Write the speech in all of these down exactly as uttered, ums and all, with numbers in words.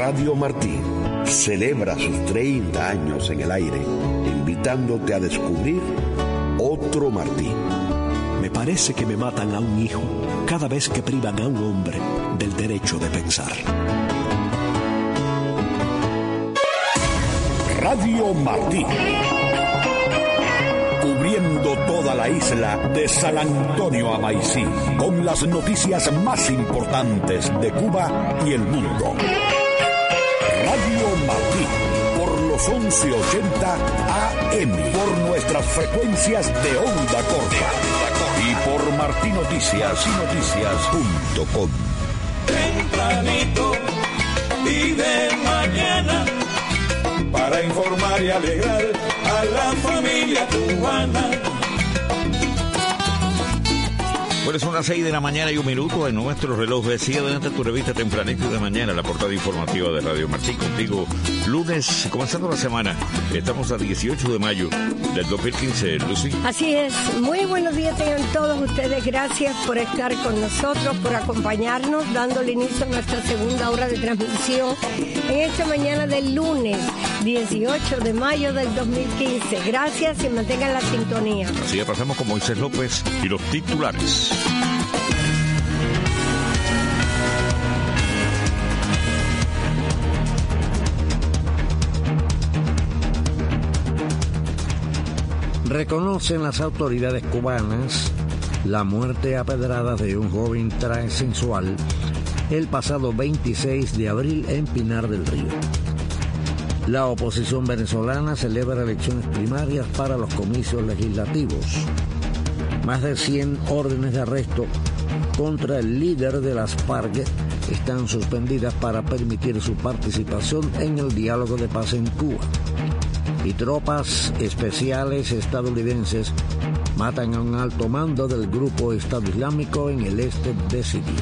Radio Martí celebra sus treinta años en el aire, invitándote a descubrir otro Martí. Me parece que me matan a un hijo cada vez que privan a un hombre del derecho de pensar. Radio Martí. Cubriendo toda la isla de San Antonio a Maicí, con las noticias más importantes de Cuba y el mundo. Radio Martí, por los once ochenta A M, por nuestras frecuencias de onda corta y por martí noticias y noticias punto com. Tempranito y de mañana, para informar y alegrar a la familia cubana. Bueno, son las seis de la mañana y un minuto en nuestro reloj. Sigue adelante tu revista Tempranito de mañana, la portada informativa de Radio Martí. Contigo, lunes, comenzando la semana. Estamos a dieciocho de mayo del dos mil quince, Lucy. Así es. Muy buenos días tengan todos ustedes. Gracias por estar con nosotros, por acompañarnos, dándole inicio a nuestra segunda hora de transmisión en esta mañana del lunes dieciocho de mayo del dos mil quince. Gracias y mantengan la sintonía. Así que pasamos con Moisés López y los titulares. Reconocen las autoridades cubanas la muerte a pedradas de un joven transexual el pasado veintiséis de abril en Pinar del Río. La oposición venezolana celebra elecciones primarias para los comicios legislativos. Más de cien órdenes de arresto contra el líder de las FARC están suspendidas para permitir su participación en el diálogo de paz en Cuba. Y tropas especiales estadounidenses matan a un alto mando del grupo Estado Islámico en el este de Siria.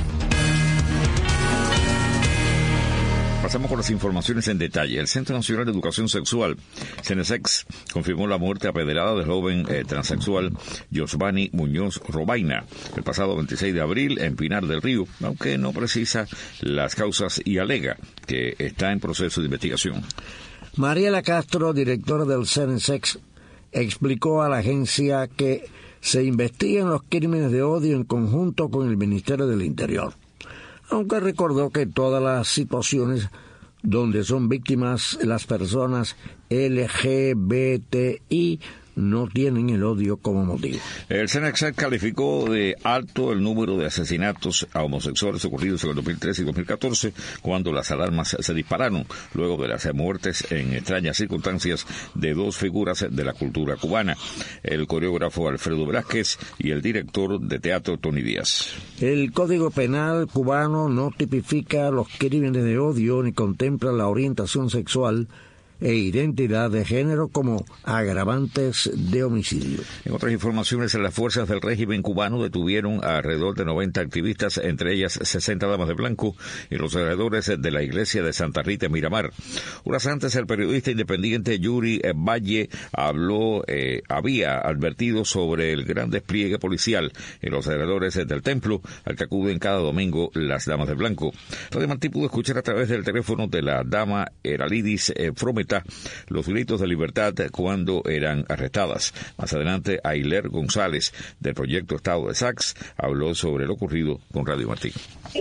Pasamos con las informaciones en detalle. El Centro Nacional de Educación Sexual, CENESEX, confirmó la muerte a pedrada del joven eh, transexual Josvani Muñoz Robaina el pasado veintiséis de abril en Pinar del Río, aunque no precisa las causas y alega que está en proceso de investigación. Mariela Castro, directora del CENESEX, explicó a la agencia que se investigan los crímenes de odio en conjunto con el Ministerio del Interior, aunque recordó que todas las situaciones donde son víctimas las personas L G B T I no tienen el odio como motivo. El CENESEX calificó de alto el número de asesinatos a homosexuales ocurridos en el dos mil trece y dos mil catorce, cuando las alarmas se dispararon luego de las muertes en extrañas circunstancias de dos figuras de la cultura cubana, el coreógrafo Alfredo Velázquez y el director de teatro Tony Díaz. El Código Penal cubano no tipifica los crímenes de odio ni contempla la orientación sexual e identidad de género como agravantes de homicidio. En otras informaciones, las fuerzas del régimen cubano detuvieron a alrededor de noventa activistas, entre ellas sesenta damas de blanco, en los alrededores de la iglesia de Santa Rita en Miramar. Horas antes, el periodista independiente Yuri Valle habló, eh, había advertido sobre el gran despliegue policial en los alrededores del templo, al que acuden cada domingo las damas de blanco. Radio Martí pudo escuchar a través del teléfono de la dama Eralidis eh, Fromet los gritos de libertad cuando eran arrestadas. Más adelante, Ailer González, del proyecto Estado de Sax, habló sobre lo ocurrido con Radio Martí.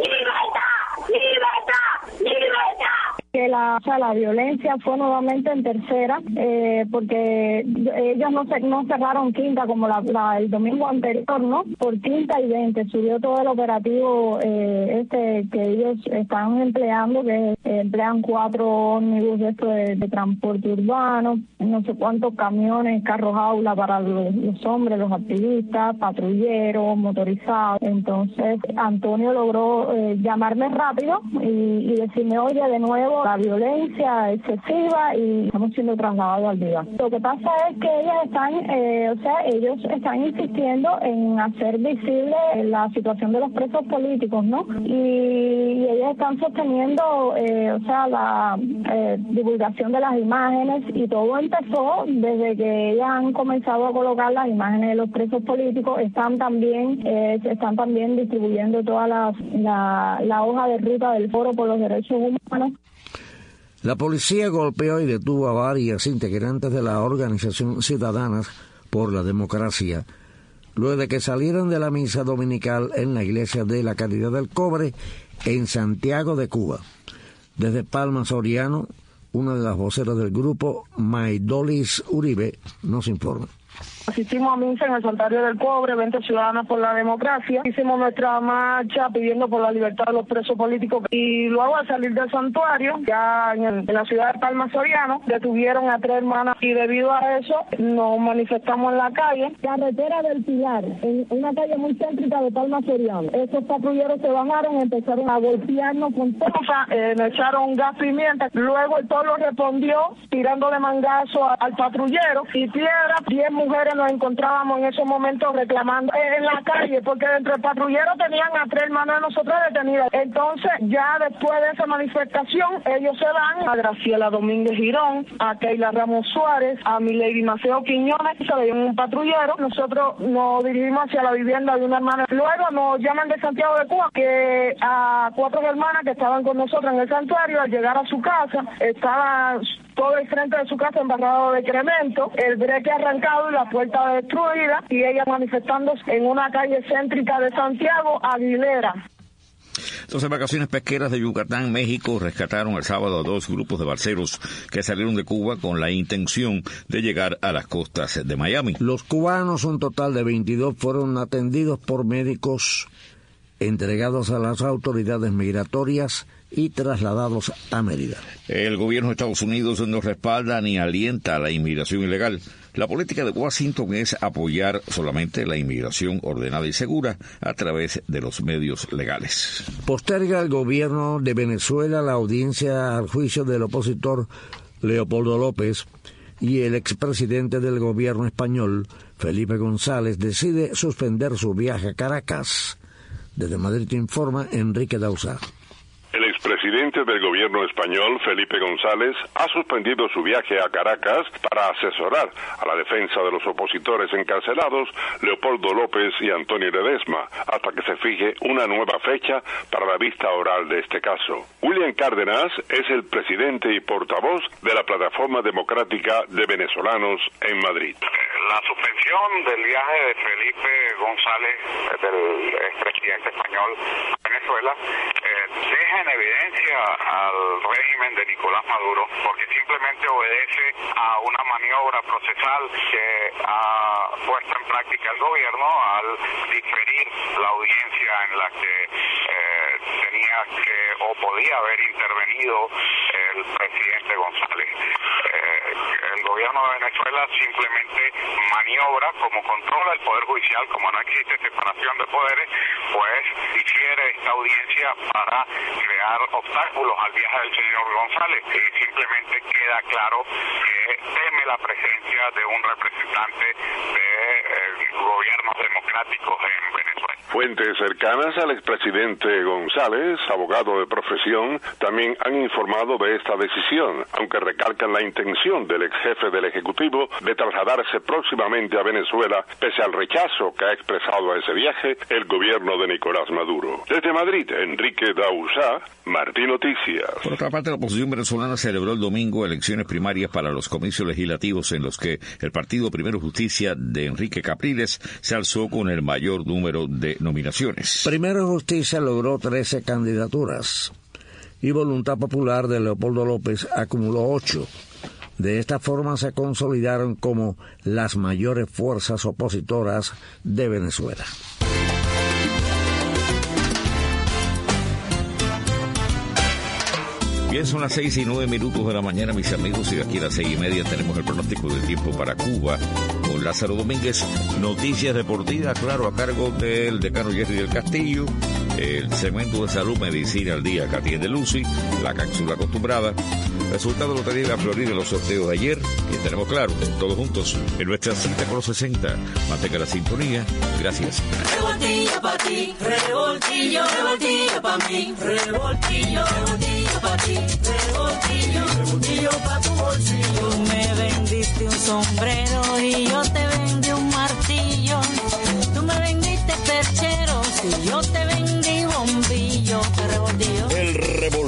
Que la, o sea, la violencia fue nuevamente en tercera, eh, porque ellos no, se, no cerraron quinta como la, la, el domingo anterior, ¿no? Por quinta y veinte subió todo el operativo eh, este que ellos están empleando, que eh, emplean cuatro ómnibus de, esto de, de transporte urbano, no sé cuántos camiones, carros aula para los, los hombres, los activistas, patrulleros, motorizados. Entonces Antonio logró eh, llamarme rápido y, y decirme, oye, de nuevo la violencia excesiva y estamos siendo trasladados al D I V A. Lo que pasa es que ellas están, eh, o sea, ellos están insistiendo en hacer visible la situación de los presos políticos, ¿no? Y, y ellas están sosteniendo, eh, o sea, la eh, divulgación de las imágenes, y todo empezó desde que ellas han comenzado a colocar las imágenes de los presos políticos. Están también, eh, se están también distribuyendo toda la, la, la hoja de ruta del Foro por los Derechos Humanos. La policía golpeó y detuvo a varias integrantes de la organización Ciudadanas por la Democracia, luego de que salieron de la misa dominical en la iglesia de la Caridad del Cobre en Santiago de Cuba. Desde Palma Soriano, una de las voceras del grupo, Maidolis Uribe, nos informa. Asistimos a misa en el Santuario del Cobre, veinte Ciudadanas por la Democracia. Hicimos nuestra marcha pidiendo por la libertad de los presos políticos y luego al salir del santuario, ya en, el, en la ciudad de Palma Soriano, detuvieron a tres hermanas y debido a eso nos manifestamos en la calle. Carretera del Pilar, en una calle muy céntrica de Palma Soriano. Esos patrulleros se bajaron, empezaron a golpearnos con toca, eh, nos echaron gas pimienta. Luego el pueblo respondió tirándole mangazo a, al patrullero y piedra. Diez mujeres nos encontrábamos en esos momentos reclamando en la calle, porque dentro del patrullero tenían a tres hermanos de nosotros detenidas. Entonces, ya después de esa manifestación, ellos se van a Graciela Domínguez Girón, a Keila Ramos Suárez, a Milady Maceo Quiñones, se le dio un patrullero. Nosotros nos dirigimos hacia la vivienda de una hermana. Luego nos llaman de Santiago de Cuba, que a cuatro hermanas que estaban con nosotros en el santuario, al llegar a su casa, estaban todo el frente de su casa embarrado de excremento, el breque arrancado y la puerta destruida, y ella manifestándose en una calle céntrica de Santiago, Aguilera. Las embarcaciones pesqueras de Yucatán, México, rescataron el sábado a dos grupos de balseros que salieron de Cuba con la intención de llegar a las costas de Miami. Los cubanos, un total de veintidós, fueron atendidos por médicos entregados a las autoridades migratorias y trasladados a Mérida. El gobierno de Estados Unidos no respalda ni alienta la inmigración ilegal. La política de Washington es apoyar solamente la inmigración ordenada y segura a través de los medios legales. Posterga el gobierno de Venezuela la audiencia al juicio del opositor Leopoldo López y el expresidente del gobierno español, Felipe González, decide suspender su viaje a Caracas. Desde Madrid informa Enrique Dauzá. El expresidente del gobierno español, Felipe González, ha suspendido su viaje a Caracas para asesorar a la defensa de los opositores encarcelados, Leopoldo López y Antonio Ledesma, hasta que se fije una nueva fecha para la vista oral de este caso. William Cárdenas es el presidente y portavoz de la Plataforma Democrática de Venezolanos en Madrid. La suspensión del viaje de Felipe González, del expresidente español a Venezuela, eh, deja en evidencia al régimen de Nicolás Maduro, porque simplemente obedece a una maniobra procesal que ha puesto en práctica el gobierno al diferir la audiencia en la que eh, tenía que o podía haber intervenido el presidente González. Eh, el gobierno de Venezuela simplemente maniobra, como controla el Poder Judicial, como no existe separación de poderes, pues difiere esta audiencia para crear obstáculos al viaje del señor González, y simplemente queda claro que teme la presencia de un representante de eh, gobiernos democráticos en Venezuela. Fuentes cercanas al expresidente González, abogado de profesión, también han informado de esta decisión, aunque recalcan la intención del ex jefe del Ejecutivo de trasladarse próximamente a Venezuela, pese al rechazo que ha expresado a ese viaje el gobierno de Nicolás Maduro. Desde Madrid, Enrique Dauzá, Martín Noticias. Por otra parte, la oposición venezolana celebró el domingo elecciones primarias para los comicios legislativos en los que el partido Primero Justicia de Enrique Capriles se alzó con el mayor número de nominaciones. Primero Justicia logró trece candidaturas y Voluntad Popular de Leopoldo López acumuló ocho. De esta forma se consolidaron como las mayores fuerzas opositoras de Venezuela. Bien, son las seis y nueve minutos de la mañana, mis amigos, y aquí a las seis y media tenemos el pronóstico del tiempo para Cuba con Lázaro Domínguez. Noticias deportivas, claro, a cargo del decano Jerry del Castillo, el segmento de salud, medicina al día que atiende Lucy, la cápsula acostumbrada, resultado de la lotería de la Florida, los sorteos de ayer, y tenemos claro, todos juntos, en nuestra cita con los sesenta. Mantenga la sintonía. Gracias. Revoltillo pa' ti, revoltillo, revoltillo pa' mí, revoltillo, revoltillo pa' ti, revoltillo, revoltillo pa' tu bolsillo. Tú me vendiste un sombrero y yo te vendí un martillo. Tú me vendiste percheros y yo te vendí bombillo. Revoltillo. El revoltillo.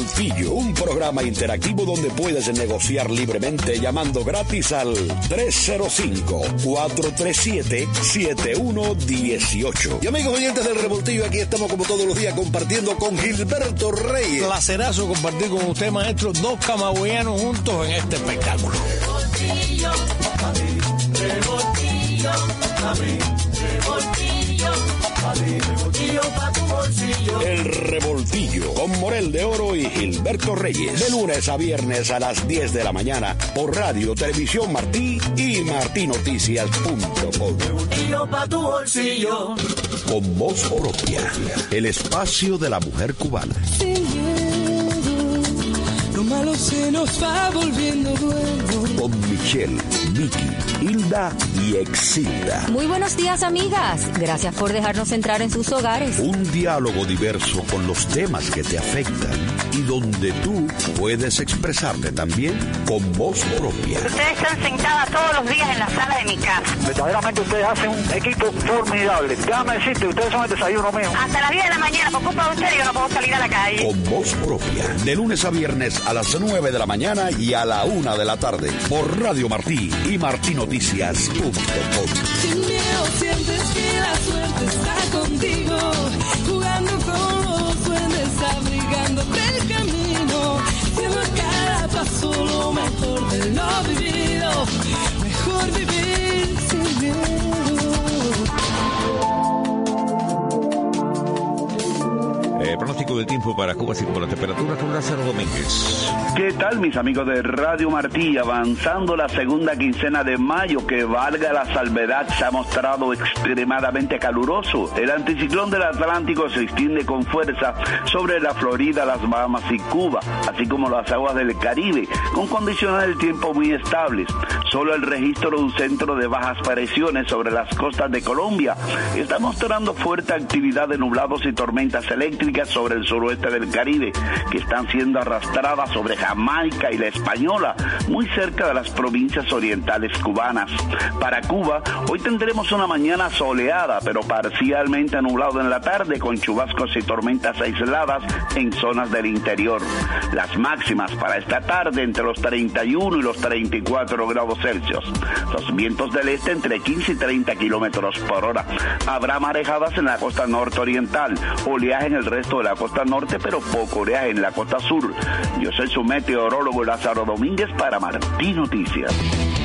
Revoltillo, un programa interactivo donde puedes negociar libremente llamando gratis al tres cero cinco, cuatro tres siete, siete uno uno ocho. Y amigos oyentes del Revoltillo, aquí estamos como todos los días compartiendo con Gilberto Reyes. Placerazo compartir con usted, maestro, dos camagüeyanos juntos en este espectáculo. Revoltillo, a mí, revoltillo, a mí, revoltillo, a mí, revoltillo pa' tu bolsillo. El Revoltillo con Morel de Oro y Gilberto Reyes. De lunes a viernes a las diez de la mañana por Radio Televisión Martí y martí noticias punto com. Revoltillo pa' tu bolsillo. Con voz propia, el espacio de la mujer cubana. Sin miedo, lo malo se nos va volviendo bueno. Con Michelle, Vicky, Hilda y Exilda. Muy buenos días, amigas. Gracias por dejarnos entrar en sus hogares. Un diálogo diverso con los temas que te afectan y donde tú puedes expresarte también con voz propia. Ustedes están sentadas todos los días en la sala de mi casa. Verdaderamente ustedes hacen un equipo formidable. Déjame decirte, ustedes son el desayuno mío. Hasta las diez de la mañana, por culpa de ustedes, yo no puedo salir a la calle. Con voz propia, de lunes a viernes a las nueve de la mañana y a la una de la tarde, por Radio Martí y martí noticias punto com. Sin miedo sientes que la suerte está contigo, jugando con los duendes, abrigándote el camino, haciendo a cada paso lo mejor de lo vivido, mejor vivir sin miedo. Eh, pronóstico del tiempo para Cuba, así como la temperatura con Lázaro Domínguez. ¿Qué tal, mis amigos de Radio Martí? Avanzando la segunda quincena de mayo, que valga la salvedad, se ha mostrado extremadamente caluroso. El anticiclón del Atlántico se extiende con fuerza sobre la Florida, las Bahamas y Cuba, así como las aguas del Caribe, con condiciones del tiempo muy estables. Solo el registro de un centro de bajas presiones sobre las costas de Colombia está mostrando fuerte actividad de nublados y tormentas eléctricas sobre el suroeste del Caribe, que están siendo arrastradas sobre Jamaica y la Española, muy cerca de las provincias orientales cubanas. Para Cuba, hoy tendremos una mañana soleada, pero parcialmente nublado en la tarde, con chubascos y tormentas aisladas en zonas del interior. Las máximas para esta tarde entre los treinta y uno y los treinta y cuatro grados Celsius. Los vientos del este entre quince y treinta kilómetros por hora. Habrá marejadas en la costa norte-oriental, oleaje en el resto de la costa norte, pero poco oleaje en la costa sur. Yo soy su meteorólogo Lázaro Domínguez para Martí Noticias.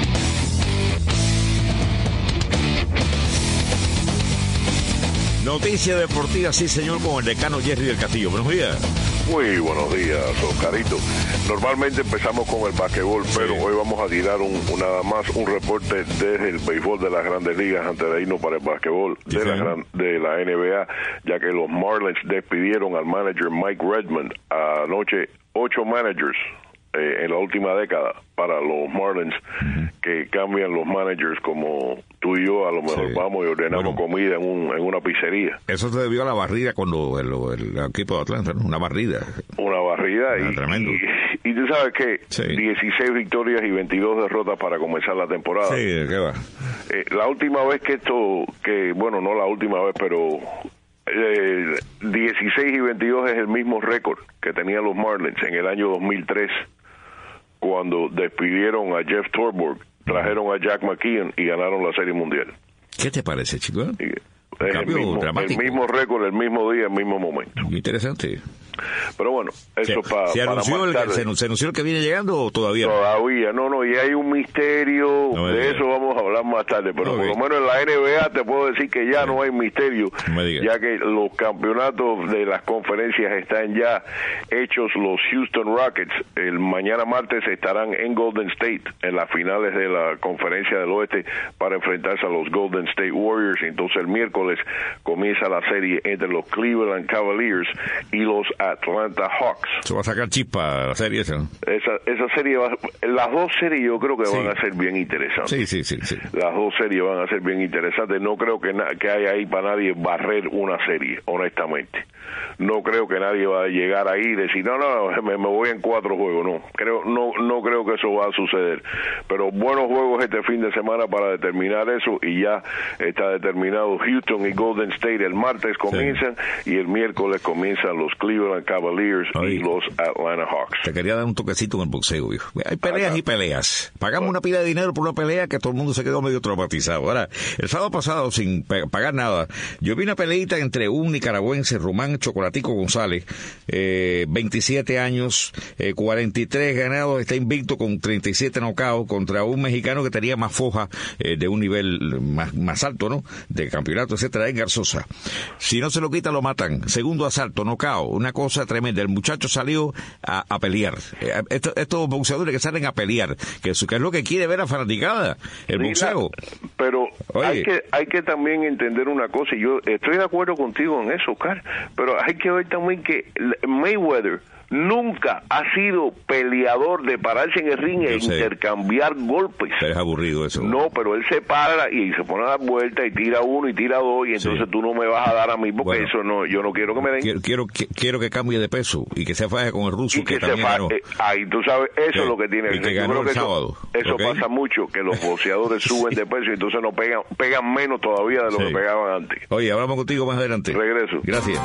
Noticia deportiva, sí señor, con el decano Jerry del Castillo. Buenos días. Muy buenos días, Oscarito. Normalmente empezamos con el basquetbol, sí, pero hoy vamos a tirar un, un, nada más un reporte desde el béisbol de las Grandes Ligas antes de irnos para el basquetbol sí, de, la gran, de la N B A, ya que los Marlins despidieron al manager Mike Redmond anoche. Ocho managers eh, en la última década para los Marlins, uh-huh, que cambian los managers como tú y yo a lo mejor sí, vamos y ordenamos bueno, comida en, un, en una pizzería. Eso se debió a la barrida cuando el, el, el equipo de Atlanta, ¿no? Una barrida. Una barrida ah, y, tremendo. y, y tú sabes que sí, dieciséis victorias y veintidós derrotas para comenzar la temporada. Sí, ¿qué va? Eh, la última vez que esto, que bueno, no la última vez, pero... Eh, dieciséis y veintidós es el mismo récord que tenían los Marlins en el año dos mil tres, cuando despidieron a Jeff Torborg, trajeron a Jack McKeon y ganaron la Serie Mundial. ¿Qué te parece, chico? Es el mismo, el mismo récord, el mismo día, el mismo momento. Interesante. Pero bueno, eso se, pa, se para anunció más el, tarde. Se, ¿Se anunció el que viene llegando o todavía? Todavía, no, no, y hay un misterio, no de eso vamos a hablar más tarde, pero okay, por lo menos en la N B A te puedo decir que ya sí, no hay misterio, no ya que los campeonatos de las conferencias están ya hechos. Los Houston Rockets el mañana martes estarán en Golden State en las finales de la conferencia del oeste para enfrentarse a los Golden State Warriors. Entonces el miércoles comienza la serie entre los Cleveland Cavaliers y los Atlanta Hawks. Se va a sacar chispa la serie esa, ¿no? Esa, esa serie, va, las dos series yo creo que sí, van a ser bien interesantes. Sí, sí, sí, sí. Las dos series van a ser bien interesantes. No creo que, na, que haya ahí para nadie barrer una serie, honestamente. No creo que nadie va a llegar ahí y decir, no, no, me, me voy en cuatro juegos. No, creo, no, no creo que eso va a suceder. Pero buenos juegos este fin de semana para determinar eso, y ya está determinado. Houston y Golden State el martes comienzan, sí, y el miércoles comienzan los Cleveland Cleveland Cavaliers Oye, y los Atlanta Hawks. Te quería dar un toquecito en el boxeo, viejo. Hay peleas Acá. y peleas. Pagamos una pila de dinero por una pelea que todo el mundo se quedó medio traumatizado. Ahora, el sábado pasado, sin pagar nada, yo vi una peleita entre un nicaragüense, Román Chocolatico González, eh, veintisiete años, eh, cuarenta y tres ganados, está invicto con treinta y siete knockouts, contra un mexicano que tenía más foja, eh, de un nivel más, más alto, ¿no? De campeonato, etcétera, Edgar Sosa. Si no se lo quita, lo matan. Segundo asalto, knockout, una cosa tremenda. El muchacho salió a, a pelear. Estos, estos boxeadores que salen a pelear, que, que es lo que quiere ver la fanaticada, el boxeo. Pero hay que, hay que también entender una cosa, y yo estoy de acuerdo contigo en eso, Oscar, pero hay que ver también que Mayweather nunca ha sido peleador de pararse en el ring e intercambiar golpes. Pero es aburrido eso. No, pero él se para y se pone a dar vueltas y tira uno y tira dos y entonces sí. tú no me vas a dar a mí porque bueno, eso no, yo no quiero que me den. Quiero, quiero, quiero que cambie de peso y que se faje con el ruso y que, que también se ganó. Eh, ahí tú sabes, eso que, es lo que tiene. Y que ganó el eso, sábado. Eso okay. pasa mucho, que los boxeadores suben de peso y entonces no pegan, pegan menos todavía de lo sí. que pegaban antes. Oye, hablamos contigo más adelante. Regreso. Gracias.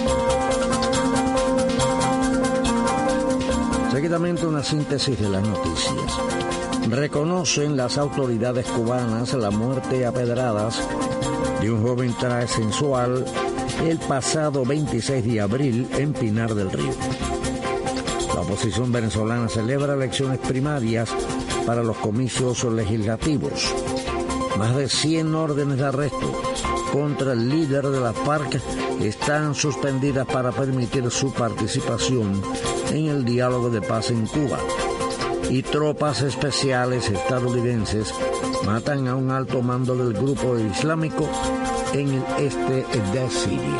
Seguidamente una síntesis de las noticias. Reconocen las autoridades cubanas la muerte a pedradas de un joven transexual el pasado veintiséis de abril en Pinar del Río. La oposición venezolana celebra elecciones primarias para los comicios legislativos. Más de cien órdenes de arresto contra el líder de la FARC están suspendidas para permitir su participación en el diálogo de paz en Cuba. Y tropas especiales estadounidenses matan a un alto mando del grupo islámico en el este de Siria.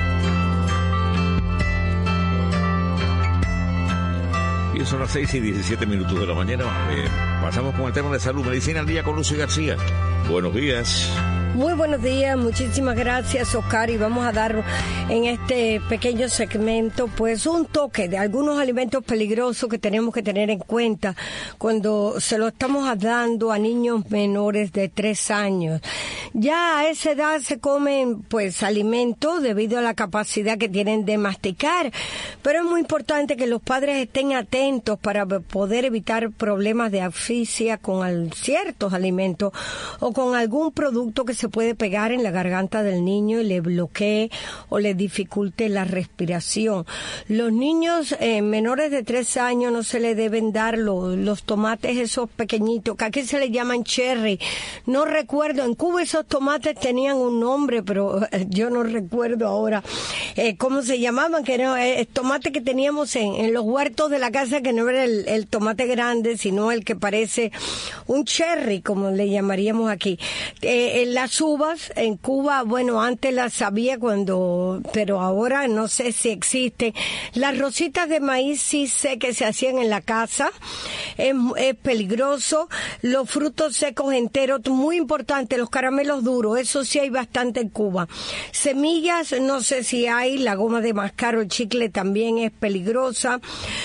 Y son las seis y diecisiete minutos de la mañana. Eh, pasamos con el tema de salud. Medicina al día con Lucy García. Buenos días. Muy buenos días, muchísimas gracias, Oscar, y vamos a dar en este pequeño segmento pues un toque de algunos alimentos peligrosos que tenemos que tener en cuenta cuando se lo estamos dando a niños menores de tres años. Ya a esa edad se comen pues alimentos debido a la capacidad que tienen de masticar, pero es muy importante que los padres estén atentos para poder evitar problemas de asfixia con ciertos alimentos o con algún producto que se se puede pegar en la garganta del niño y le bloquee o le dificulte la respiración. Los niños eh, menores de tres años no se le deben dar los, los tomates esos pequeñitos, que aquí se le llaman cherry. No recuerdo, en Cuba esos tomates tenían un nombre, pero eh, yo no recuerdo ahora eh, cómo se llamaban, que era el tomate que teníamos en, en los huertos de la casa, que no era el, el tomate grande, sino el que parece un cherry, como le llamaríamos aquí. Eh, en las uvas, en Cuba, bueno, antes las sabía cuando, pero ahora no sé si existen. Las rositas de maíz sí sé que se hacían en la casa, es, es peligroso. Los frutos secos enteros, muy importante, los caramelos duros, eso sí hay bastante en Cuba. Semillas, no sé si hay, la goma de mascar o el chicle también es peligrosa.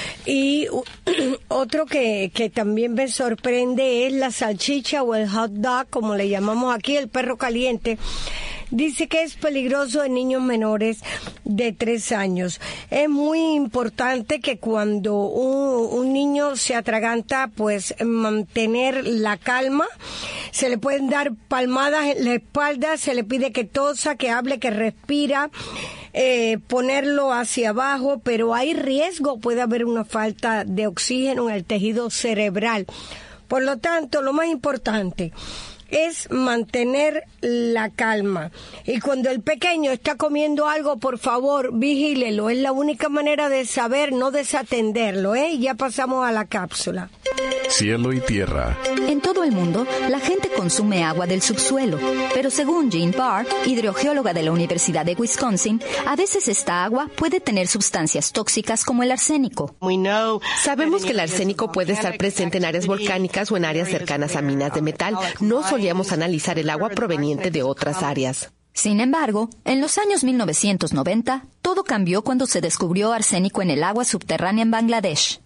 Y otro que, que también me sorprende es la salchicha o el hot dog, como le llamamos aquí, el perro caliente. Dice que es peligroso en niños menores de tres años. Es muy importante que cuando un, un niño se atraganta, pues mantener la calma. Se le pueden dar palmadas en la espalda, se le pide que tosa, que hable, que respira, eh, ponerlo hacia abajo, pero hay riesgo, puede haber una falta de oxígeno en el tejido cerebral. Por lo tanto, lo más importante es mantener la calma. Y cuando el pequeño está comiendo algo, por favor, vigílelo. Es la única manera de saber, no desatenderlo, ¿eh? Y ya pasamos a la cápsula. Cielo y tierra. En todo el mundo, la gente consume agua del subsuelo, pero según Jean Parr, hidrogeóloga de la Universidad de Wisconsin, a veces esta agua puede tener sustancias tóxicas como el arsénico. Sabemos que el arsénico puede estar presente en áreas volcánicas o en áreas cercanas a minas de metal. No solíamos analizar el agua proveniente de otras áreas. Sin embargo, en los años mil novecientos noventa, todo cambió cuando se descubrió arsénico en el agua subterránea en Bangladesh.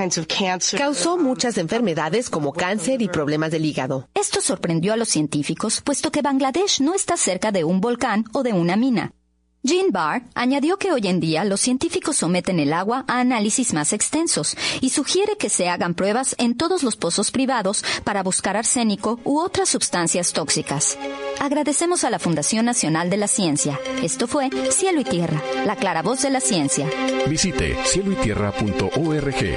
Causó muchas enfermedades como cáncer y problemas del hígado. Esto sorprendió a los científicos, puesto que Bangladesh no está cerca de un volcán o de una mina. Jean Barr añadió que hoy en día los científicos someten el agua a análisis más extensos y sugiere que se hagan pruebas en todos los pozos privados para buscar arsénico u otras sustancias tóxicas. Agradecemos a la Fundación Nacional de la Ciencia. Esto fue Cielo y Tierra, la clara voz de la ciencia. Visite cielo y tierra punto org.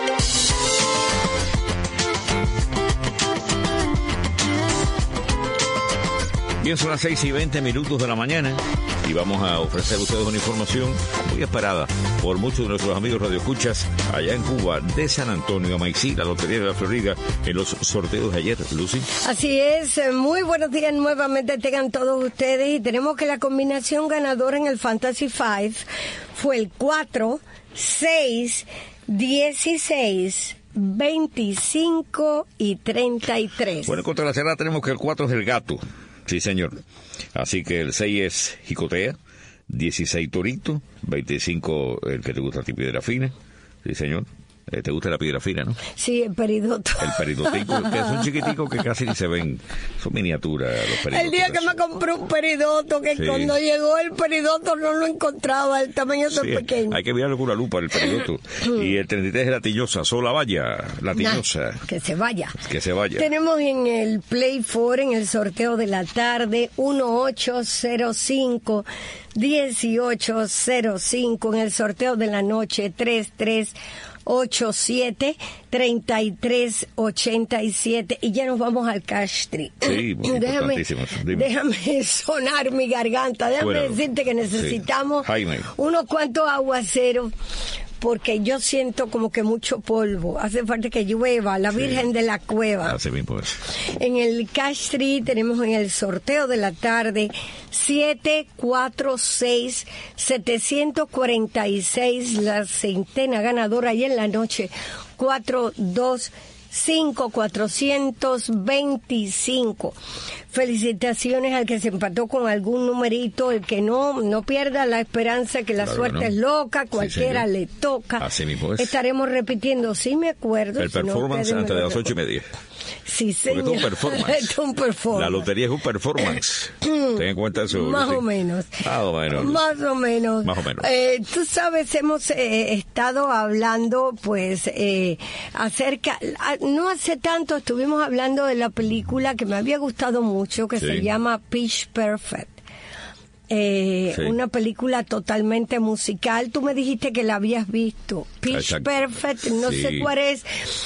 Bien, son las seis y veinte minutos de la mañana y vamos a ofrecer a ustedes una información muy esperada por muchos de nuestros amigos radioescuchas allá en Cuba, de San Antonio a Maicí, la Lotería de la Florida, en los sorteos de ayer. Lucy. Así es, muy buenos días nuevamente tengan todos ustedes, y tenemos que la combinación ganadora en el Fantasy Five fue el cuatro, seis, dieciséis, veinticinco y treinta y tres. Bueno, contra la cerrada tenemos que el cuatro es el gato. Sí, señor. Así que el seis es jicotea, dieciséis torito, veinticinco el que te gusta a ti, piedra fina. Sí, señor. Eh, ¿Te gusta la piedra fina, no? Sí, el peridoto. El peridotico, que es un chiquitico que casi ni se ven. Son miniaturas los peridotos. El día que me compré un peridoto, que sí, cuando llegó el peridoto no lo encontraba, el tamaño tan sí, pequeño. Hay que mirarlo con una lupa, el peridoto. Y el treinta y tres es la tiñosa, sola vaya, la tiñosa. Nah, que se vaya. Que se vaya. Tenemos en el Play cuatro, en el sorteo de la tarde, uno ocho cero cinco, dieciocho cero cinco, en el sorteo de la noche, tres tres ocho siete, treinta y tres ochenta y siete, y ya nos vamos al Cash Tree. Sí, muy déjame, importantísimo. déjame sonar mi garganta, déjame bueno, decirte que necesitamos sí. unos cuantos aguaceros, porque yo siento como que mucho polvo. Hace falta que llueva, la Virgen sí. de la Cueva. Hace bien pues. En el Cash Tree tenemos en el sorteo de la tarde siete cuatro seis, setecientos cuarenta y seis, la centena ganadora, y en la noche cuatro dos cinco, cuatrocientos veinticinco. Felicitaciones al que se empató con algún numerito, el que no no pierda la esperanza, que la claro suerte no. es loca, cualquiera sí, le toca. Así mismo es. Estaremos repitiendo, sí me acuerdo. El si performance no, antes de las ocho y media. Sí, señor. Porque es un performance. Es un performance. La lotería es un performance. Ten en cuenta eso. Más sí. o menos. Más o menos. Más o menos. Más o menos. Eh, tú sabes, hemos eh, estado hablando, pues, eh, acerca, no hace tanto estuvimos hablando de la película que me había gustado mucho, que sí. se llama Pitch Perfect. Eh, sí. Una película totalmente musical. Tú me dijiste que la habías visto. Pitch Exacto. Perfect, no sí. sé cuál es.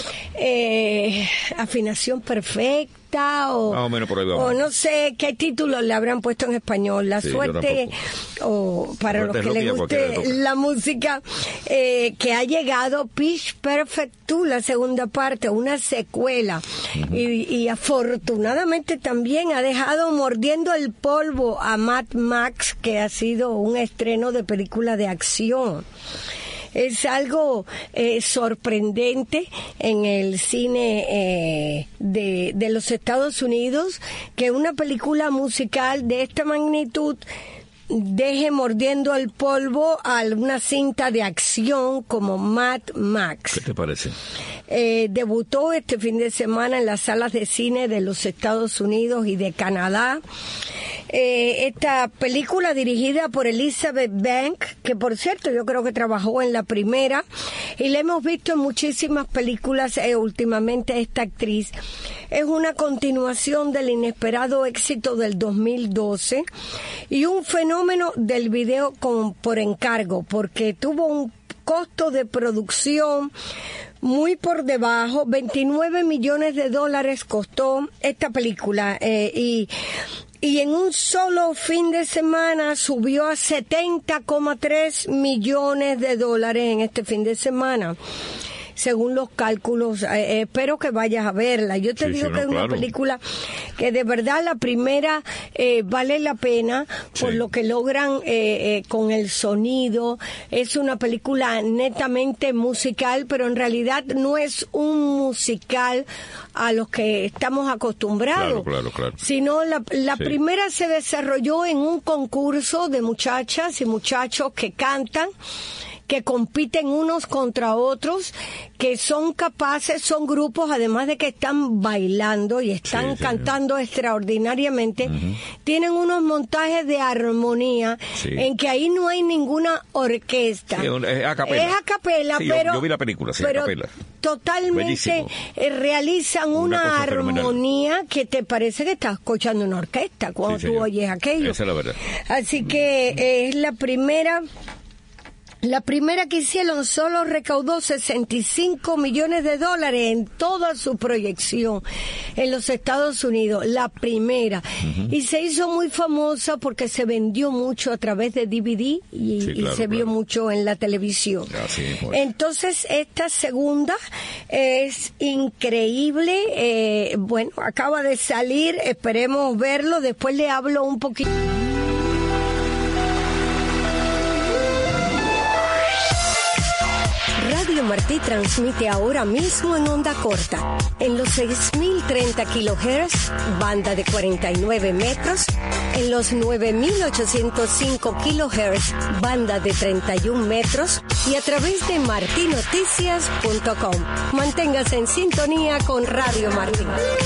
Eh, afinación perfecta o, más o menos por ahí vamos. O no sé qué título le habrán puesto en español. La sí, suerte, o para los que les guste la música, eh, que ha llegado Pitch Perfect dos, la segunda parte, una secuela. Uh-huh. y, y afortunadamente también ha dejado mordiendo el polvo a Mad Max, que ha sido un estreno de película de acción. Es algo eh, sorprendente en el cine eh, de, de los Estados Unidos que una película musical de esta magnitud deje mordiendo el polvo a una cinta de acción como Mad Max. ¿Qué te parece? Eh, debutó este fin de semana en las salas de cine de los Estados Unidos y de Canadá. Eh, esta película dirigida por Elizabeth Banks, que por cierto yo creo que trabajó en la primera, y la hemos visto en muchísimas películas eh, últimamente. Esta actriz es una continuación del inesperado éxito del dos mil doce y un fenómeno del video con, por encargo, porque tuvo un costo de producción muy por debajo. veintinueve millones de dólares costó esta película, eh, y y en un solo fin de semana subió a setenta coma tres millones de dólares en este fin de semana, según los cálculos. Eh, espero que vayas a verla. Yo te sí, digo sí, que no, es una claro. película que de verdad la primera eh, vale la pena por sí. lo que logran eh, eh, con el sonido. Es una película netamente musical, pero en realidad no es un musical a los que estamos acostumbrados, claro, claro, claro. sino la, la sí. primera se desarrolló en un concurso de muchachas y muchachos que cantan, que compiten unos contra otros, que son capaces, son grupos, además de que están bailando y están sí, sí, cantando sí. extraordinariamente, uh-huh. tienen unos montajes de armonía sí. en que ahí no hay ninguna orquesta. Sí, es a capela. Es a capela, sí, pero... Yo, yo vi la película, sí, pero, a capela. Totalmente eh, realizan una, una armonía fenomenal. Que te parece que estás escuchando una orquesta cuando sí, tú oyes aquello. Esa es la verdad. Así que eh, es la primera... La primera que hicieron solo recaudó sesenta y cinco millones de dólares en toda su proyección en los Estados Unidos, la primera. Uh-huh. Y se hizo muy famosa porque se vendió mucho a través de D V D y, sí, claro, y se vio claro. mucho en la televisión. Así, pues. Entonces, esta segunda es increíble. Eh, bueno, acaba de salir, esperemos verlo. Después le hablo un poquito. Radio Martí transmite ahora mismo en onda corta, en los seis mil treinta kilohertz, banda de cuarenta y nueve metros, en los nueve mil ochocientos cinco kilohertz, banda de treinta y un metros, y a través de marti noticias punto com. Manténgase en sintonía con Radio Martí.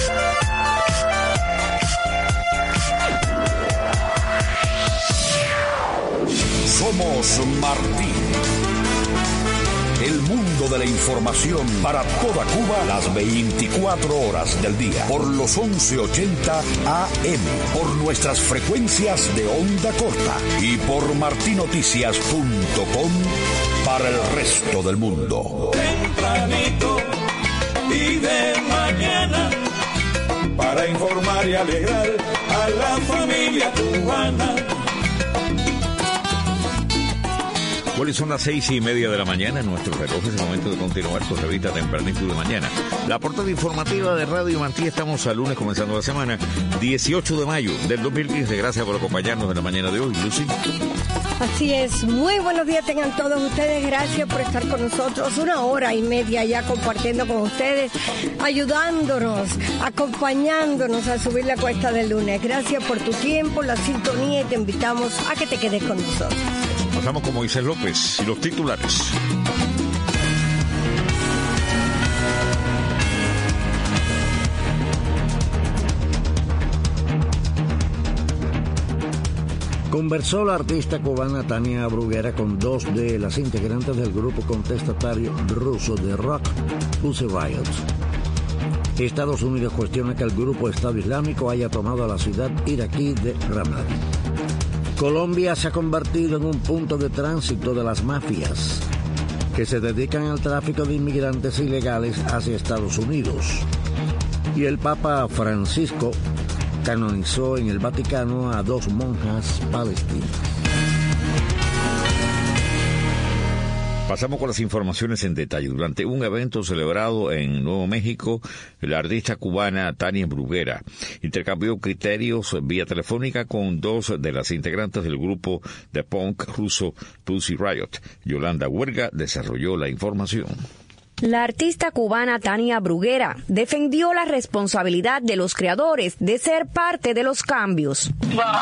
Somos Martí. El mundo de la información para toda Cuba las veinticuatro horas del día. Por los once ochenta A M, por nuestras frecuencias de onda corta y por marti noticias punto com para el resto del mundo. Tempranito y de mañana, para informar y alegrar a la familia cubana. Bueno, son las seis y media de la mañana en nuestro reloj. Es el momento de continuar con revista Tempranito de mañana. La portada informativa de Radio Martí. Estamos al lunes comenzando la semana, dieciocho de mayo del dos mil quince. Gracias por acompañarnos en la mañana de hoy, Lucy. Así es, muy buenos días tengan todos ustedes, gracias por estar con nosotros, una hora y media ya compartiendo con ustedes, ayudándonos, acompañándonos a subir la cuesta del lunes. Gracias por tu tiempo, la sintonía y te invitamos a que te quedes con nosotros. Pasamos con Moisés López y los titulares. Conversó la artista cubana Tania Bruguera con dos de las integrantes del grupo contestatario ruso de rock, Pussy Riot. Estados Unidos cuestiona que el grupo Estado Islámico haya tomado la ciudad iraquí de Ramadi. Colombia se ha convertido en un punto de tránsito de las mafias que se dedican al tráfico de inmigrantes ilegales hacia Estados Unidos. Y el Papa Francisco canonizó en el Vaticano a dos monjas palestinas. Pasamos con las informaciones en detalle. Durante un evento celebrado en Nuevo México, la artista cubana Tania Bruguera intercambió criterios vía telefónica con dos de las integrantes del grupo de punk ruso Pussy Riot. Yolanda Huerga desarrolló la información. La artista cubana Tania Bruguera defendió la responsabilidad de los creadores de ser parte de los cambios.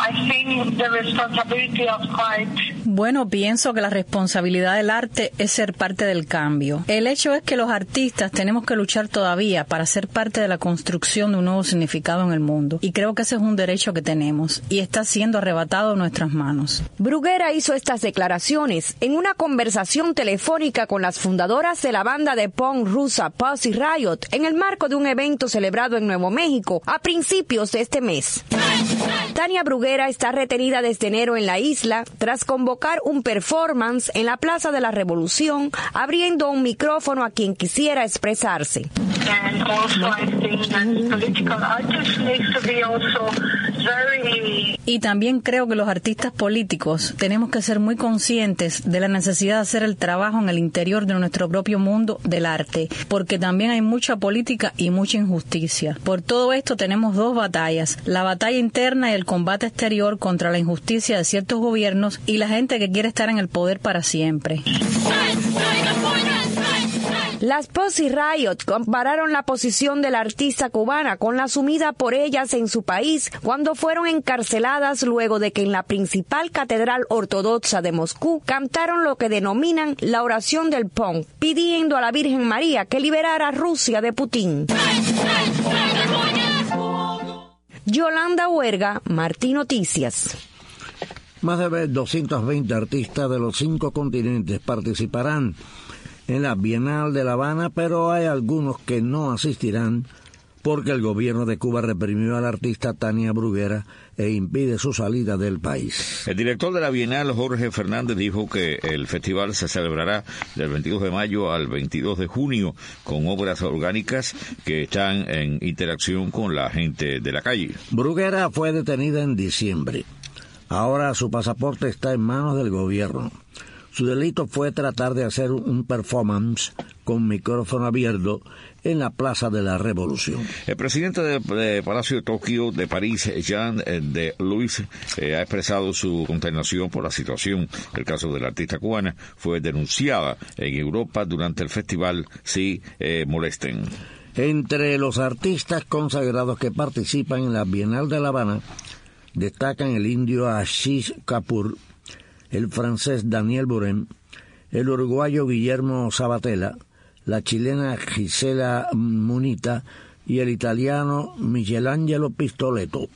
Bueno, pienso que la responsabilidad del arte es ser parte del cambio. El hecho es que los artistas tenemos que luchar todavía para ser parte de la construcción de un nuevo significado en el mundo. Y creo que ese es un derecho que tenemos y está siendo arrebatado de nuestras manos. Bruguera hizo estas declaraciones en una conversación telefónica con las fundadoras de la banda de punk rusa Pussy Riot en el marco de un evento celebrado en Nuevo México a principios de este mes. Tania Bruguera está retenida desde enero en la isla tras convocar un performance en la Plaza de la Revolución, abriendo un micrófono a quien quisiera expresarse. Y también creo que los artistas políticos tenemos que ser muy conscientes de la necesidad de hacer el trabajo en el interior de nuestro propio mundo del arte, porque también hay mucha política y mucha injusticia. Por todo esto tenemos dos batallas, la batalla interna y el combate exterior contra la injusticia de ciertos gobiernos y la gente que quiere estar en el poder para siempre. Las Pussy Riot compararon la posición de la artista cubana con la asumida por ellas en su país cuando fueron encarceladas luego de que en la principal catedral ortodoxa de Moscú cantaron lo que denominan la oración del punk, pidiendo a la Virgen María que liberara a Rusia de Putin. Yolanda Huerga, Martí Noticias. Más de doscientos veinte artistas de los cinco continentes participarán en la Bienal de La Habana, pero hay algunos que no asistirán porque el gobierno de Cuba reprimió a la artista Tania Bruguera e impide su salida del país. El director de la Bienal, Jorge Fernández, dijo que el festival se celebrará del veintidós de mayo al veintidós de junio con obras orgánicas que están en interacción con la gente de la calle. Bruguera fue detenida en diciembre. Ahora su pasaporte está en manos del gobierno. Su delito fue tratar de hacer un performance con micrófono abierto en la Plaza de la Revolución. El presidente del de Palacio de Tokio de París, Jean de Louis, eh, ha expresado su consternación por la situación. El caso de la artista cubana fue denunciada en Europa durante el festival Sí eh, Molesten. Entre los artistas consagrados que participan en la Bienal de La Habana destacan el indio Ashish Kapoor, el francés Daniel Buren, el uruguayo Guillermo Sabatella, la chilena Gisela Munita y el italiano Michelangelo Pistoletto.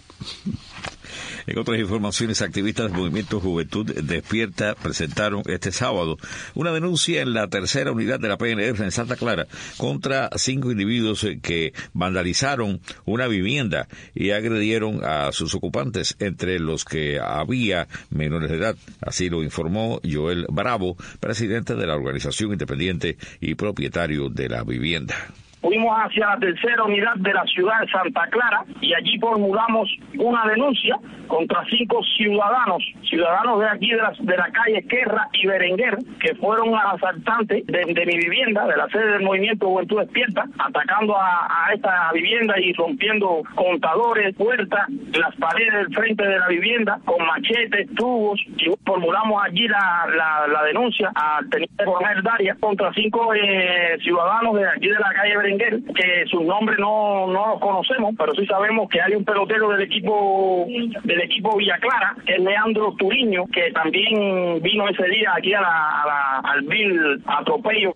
En otras informaciones, activistas del movimiento Juventud Despierta presentaron este sábado una denuncia en la tercera unidad de la P N R en Santa Clara contra cinco individuos que vandalizaron una vivienda y agredieron a sus ocupantes, entre los que había menores de edad. Así lo informó Joel Bravo, presidente de la organización independiente y propietario de la vivienda. Fuimos hacia la tercera unidad de la ciudad de Santa Clara y allí formulamos una denuncia contra cinco ciudadanos, ciudadanos de aquí de la, de la calle Esquerra y Berenguer, que fueron asaltantes de, de mi vivienda, de la sede del movimiento Juventud Despierta, atacando a, a esta vivienda y rompiendo contadores, puertas, las paredes del frente de la vivienda, con machetes, tubos, y formulamos allí la, la, la denuncia al teniente coronel Darias contra cinco eh, ciudadanos de aquí de la calle Berenguer, que sus nombres no, no los conocemos, pero sí sabemos que hay un pelotero del equipo del equipo Villa Clara, que es Leandro Turiño, que también vino ese día aquí a la, a la, al vil atropello.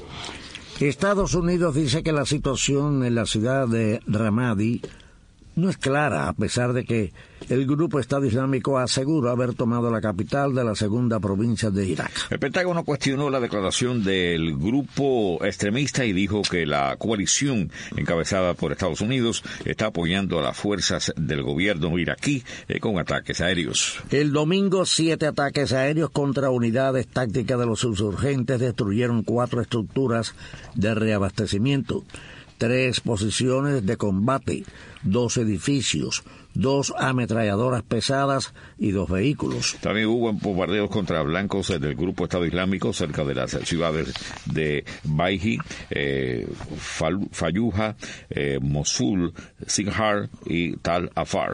Estados Unidos dice que la situación en la ciudad de Ramadi no es clara, a pesar de que el grupo Estado Islámico asegura haber tomado la capital de la segunda provincia de Irak. El Pentágono cuestionó la declaración del grupo extremista y dijo que la coalición encabezada por Estados Unidos está apoyando a las fuerzas del gobierno iraquí eh, con ataques aéreos. El domingo, siete ataques aéreos contra unidades tácticas de los insurgentes destruyeron cuatro estructuras de reabastecimiento, tres posiciones de combate, dos edificios, dos ametralladoras pesadas y dos vehículos. También hubo bombardeos contra blancos del grupo Estado Islámico cerca de las ciudades de Baihi, eh, Fallujah, eh, Mosul, Sinjar y Tal Afar.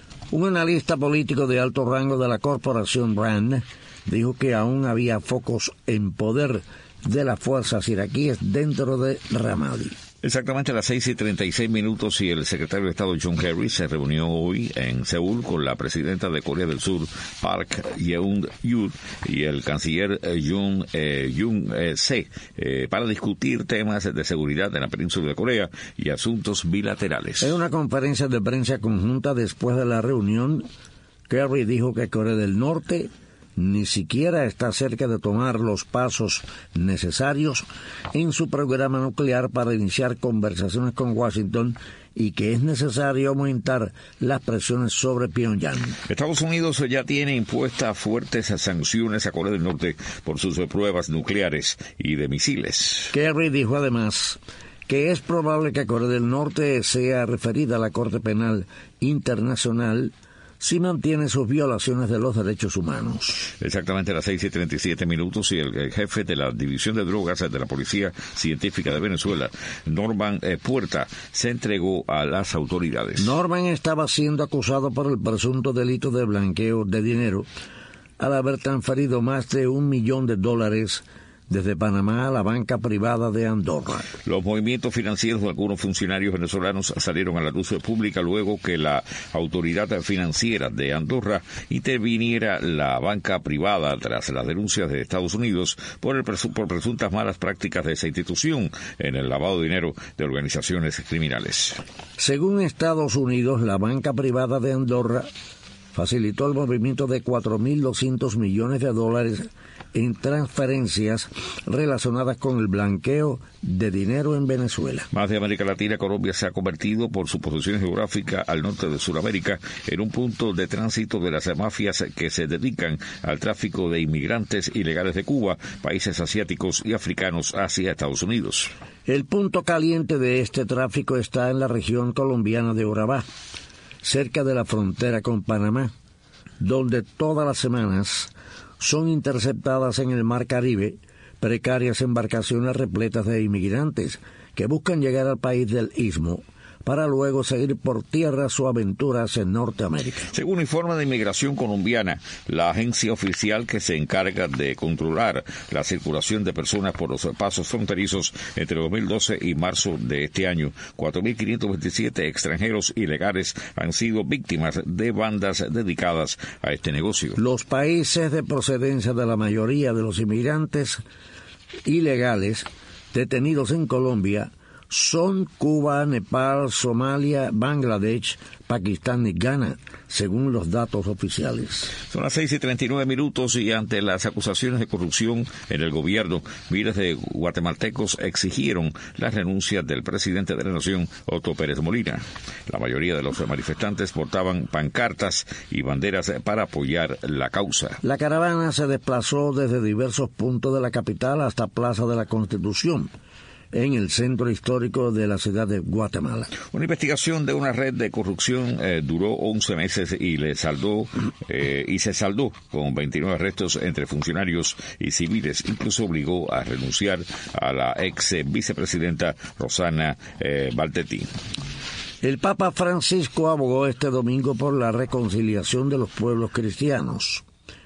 Un analista político de alto rango de la corporación Brand dijo que aún había focos en poder de las fuerzas iraquíes dentro de Ramadi. Exactamente a las seis y treinta y seis minutos y el secretario de Estado John Kerry se reunió hoy en Seúl con la presidenta de Corea del Sur, Park Geun-hye, y el canciller Jun eh, Jun eh, Se eh, para discutir temas de seguridad en la península de Corea y asuntos bilaterales. En una conferencia de prensa conjunta después de la reunión, Kerry dijo que Corea del Norte ni siquiera está cerca de tomar los pasos necesarios en su programa nuclear para iniciar conversaciones con Washington y que es necesario aumentar las presiones sobre Pyongyang. Estados Unidos ya tiene impuestas fuertes sanciones a Corea del Norte por sus pruebas nucleares y de misiles. Kerry dijo además que es probable que Corea del Norte sea referida a la Corte Penal Internacional si mantiene sus violaciones de los derechos humanos. Exactamente a las seis y treinta y siete minutos y el, el jefe de la División de Drogas de la Policía Científica de Venezuela, Norman eh, Puerta, se entregó a las autoridades. Norman estaba siendo acusado por el presunto delito de blanqueo de dinero al haber transferido más de un millón de dólares Desde Panamá, la banca privada de Andorra. Los movimientos financieros de algunos funcionarios venezolanos salieron a la luz pública luego que la autoridad financiera de Andorra interviniera la banca privada tras las denuncias de Estados Unidos por, el presu- por presuntas malas prácticas de esa institución en el lavado de dinero de organizaciones criminales. Según Estados Unidos, la banca privada de Andorra facilitó el movimiento de cuatro mil doscientos millones de dólares en transferencias relacionadas con el blanqueo de dinero en Venezuela. Más de América Latina, Colombia se ha convertido por su posición geográfica al norte de Sudamérica en un punto de tránsito de las mafias que se dedican al tráfico de inmigrantes ilegales de Cuba, países asiáticos y africanos hacia Estados Unidos. El punto caliente de este tráfico está en la región colombiana de Urabá, cerca de la frontera con Panamá, donde todas las semanas son interceptadas en el Mar Caribe precarias embarcaciones repletas de inmigrantes que buscan llegar al país del Istmo para luego seguir por tierra su aventura hacia Norteamérica. Según informe de Inmigración Colombiana, la agencia oficial que se encarga de controlar la circulación de personas por los pasos fronterizos entre dos mil doce y marzo de este año, cuatro mil quinientos veintisiete extranjeros ilegales han sido víctimas de bandas dedicadas a este negocio. Los países de procedencia de la mayoría de los inmigrantes ilegales detenidos en Colombia son Cuba, Nepal, Somalia, Bangladesh, Pakistán y Ghana, según los datos oficiales. Son las seis y treinta y nueve minutos y ante las acusaciones de corrupción en el gobierno, miles de guatemaltecos exigieron la renuncia del presidente de la nación, Otto Pérez Molina. La mayoría de los manifestantes portaban pancartas y banderas para apoyar la causa. La caravana se desplazó desde diversos puntos de la capital hasta Plaza de la Constitución, en el centro histórico de la ciudad de Guatemala. Una investigación de una red de corrupción eh, duró once meses y le saldó eh, y se saldó con veintinueve arrestos entre funcionarios y civiles. Incluso obligó a renunciar a la ex vicepresidenta Rosana eh, Baltetti. El Papa Francisco abogó este domingo por la reconciliación de los pueblos cristianos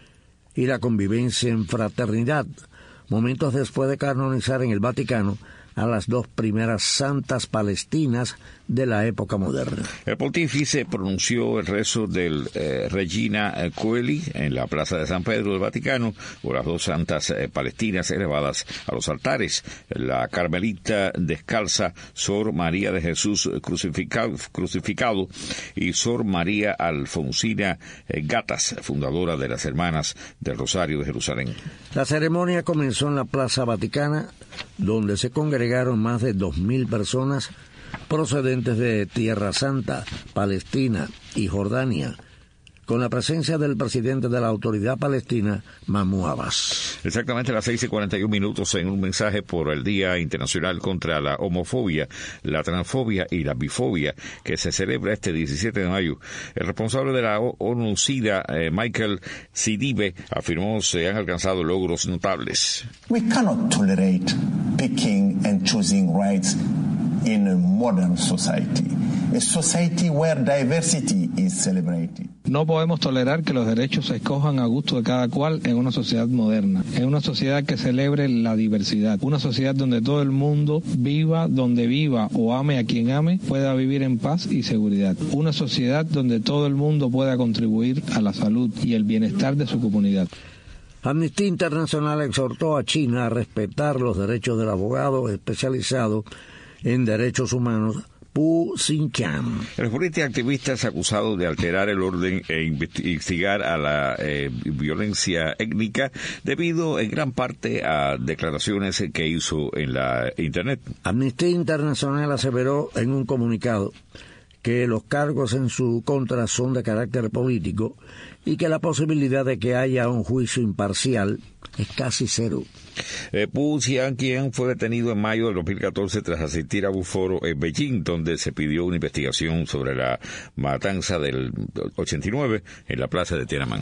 y la convivencia en fraternidad, momentos después de canonizar en el Vaticano a las dos primeras santas palestinas de la época moderna. El pontífice pronunció el rezo del eh, Regina Coeli en la Plaza de San Pedro del Vaticano por las dos santas eh, palestinas elevadas a los altares, la carmelita descalza Sor María de Jesús crucificado, crucificado y Sor María Alfonsina eh, Gatas, fundadora de las Hermanas del Rosario de Jerusalén. La ceremonia comenzó en la Plaza Vaticana, donde se congregaron más de dos mil personas procedentes de Tierra Santa, Palestina y Jordania, con la presencia del presidente de la Autoridad Palestina, Mahmoud Abbas. Exactamente a las seis y cuarenta y un minutos, en un mensaje por el Día Internacional contra la Homofobia, la Transfobia y la Bifobia, que se celebra este diecisiete de mayo. El responsable de la ONU SIDA, eh, Michael Sidibe, afirmó que se han alcanzado logros notables. We cannot tolerate picking and choosing rights in a modern society, a society where diversity is celebrated. No podemos tolerar que los derechos se escojan a gusto de cada cual en una sociedad moderna, en una sociedad que celebre la diversidad, una sociedad donde todo el mundo viva donde viva o ame a quien ame, pueda vivir en paz y seguridad, una sociedad donde todo el mundo pueda contribuir a la salud y el bienestar de su comunidad. Amnistía Internacional exhortó a China a respetar los derechos del abogado especializado en derechos humanos Pu Xinjiang. El jurista activista es acusado de alterar el orden e instigar a la eh, violencia étnica debido en gran parte a declaraciones que hizo en la Internet. Amnistía Internacional aseveró en un comunicado que los cargos en su contra son de carácter político y que la posibilidad de que haya un juicio imparcial es casi cero. Eh, Pu Xinjiang fue detenido en mayo de dos mil catorce tras asistir a un foro en Beijing, donde se pidió una investigación sobre la matanza del ochenta y nueve en la plaza de Tiananmen.